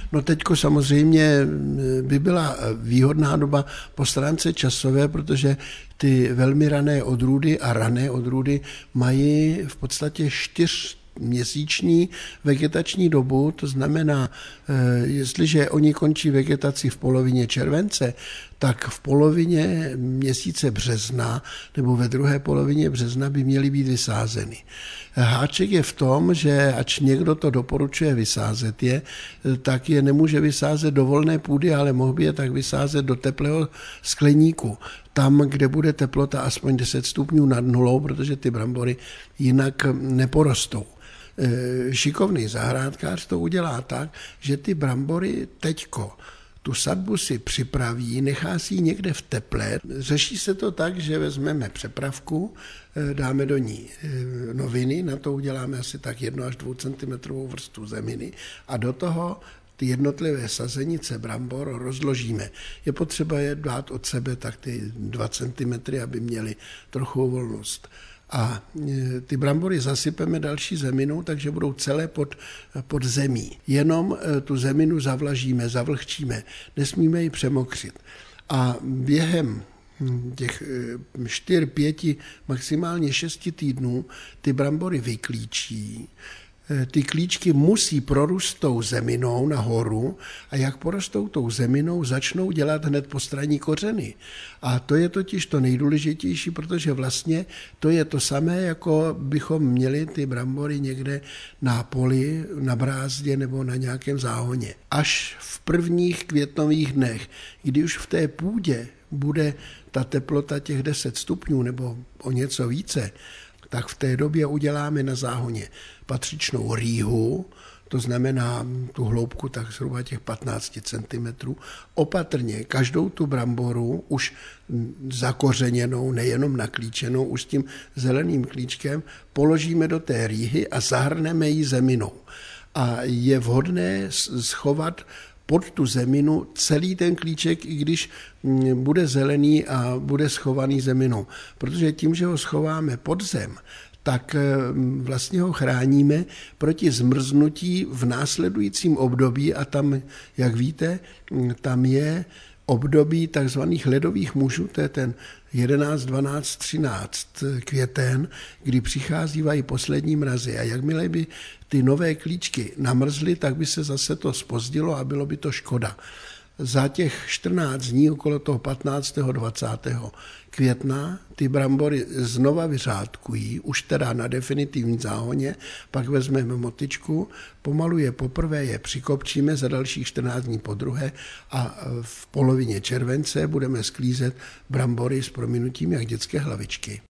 No teďko samozřejmě by byla výhodná doba po stránce časové, protože ty velmi rané odrůdy a rané odrůdy mají v podstatě 4měsíční vegetační dobu, to znamená, jestliže oni končí vegetaci v polovině července, tak v polovině měsíce března nebo ve druhé polovině března by měly být vysázeny. Háček je v tom, že ač někdo to doporučuje vysázet je, tak je nemůže vysázet do volné půdy, ale mohl by je tak vysázet do teplého skleníku. Tam, kde bude teplota aspoň 10 stupňů nad nulou, protože ty brambory jinak neporostou. Šikovný zahrádkář to udělá tak, že ty brambory teďko tu sadbu si připraví, nechá si ji někde v teple. Řeší se to tak, že vezmeme přepravku, dáme do ní noviny, na to uděláme asi tak 1 až 2 cm vrstvu zeminy a do toho ty jednotlivé sazenice brambor rozložíme. Je potřeba je dát od sebe tak ty 2 cm, aby měly trochu volnost. A ty brambory zasypeme další zeminou, takže budou celé pod zemí. Jenom tu zeminu zavlažíme, zavlhčíme, nesmíme ji přemokřit. A během těch 4, 5, maximálně 6 týdnů ty brambory vyklíčí. Ty klíčky musí prorůst tou zeminou nahoru a jak porostou tou zeminou, začnou dělat hned postranní kořeny. A to je totiž to nejdůležitější, protože vlastně to je to samé, jako bychom měli ty brambory někde na poli, na brázdě nebo na nějakém záhoně. Až v prvních květnových dnech, kdy už v té půdě bude ta teplota těch 10 stupňů nebo o něco více, tak v té době uděláme na záhoně patřičnou rýhu, to znamená tu hloubku tak zhruba těch 15 cm. Opatrně každou tu bramboru už zakořeněnou, nejenom naklíčenou, už s tím zeleným klíčkem položíme do té rýhy a zahrneme ji zeminou. A je vhodné schovat pod tu zeminu celý ten klíček, i když bude zelený a bude schovaný zeminou. Protože tím, že ho schováme pod zem, tak vlastně ho chráníme proti zmrznutí v následujícím období a tam, jak víte, tam je období takzvaných ledových mužů, to je ten 11, 12, 13 květen, kdy přicházívají poslední mrazy. A jakmile by ty nové klíčky namrzly, tak by se zase to zpozdilo a bylo by to škoda. Za těch 14 dní, okolo toho 15. 20. května, ty brambory znova vyřádkují, už teda na definitivní záhoně, pak vezmeme motyčku, pomalu je poprvé je přikopčíme, za dalších 14 dní po druhé a v polovině července budeme sklízet brambory s prominutím jak dětské hlavičky.